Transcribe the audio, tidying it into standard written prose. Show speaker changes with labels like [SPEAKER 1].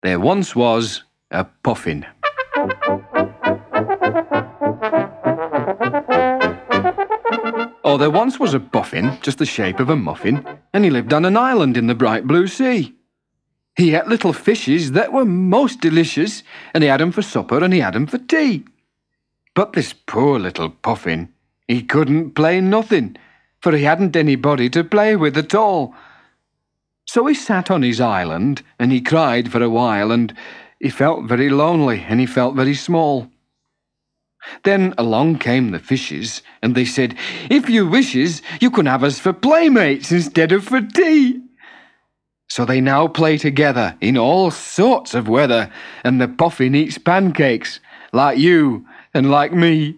[SPEAKER 1] There once was a puffin. Oh, there once was a puffin, just the shape of a muffin, and he lived on an island in the bright blue sea. He ate little fishes that were most delicious, and he had 'em for supper and he had 'em for tea. But this poor little puffin, he couldn't play nothing, for he hadn't anybody to play with at all. So he sat on his island, and he cried for a while, and he felt very lonely, and he felt very small. Then along came the fishes, and they said, "If you wishes, you can have us for playmates instead of for tea." So they now play together in all sorts of weather, and the puffin eats pancakes, like you and like me.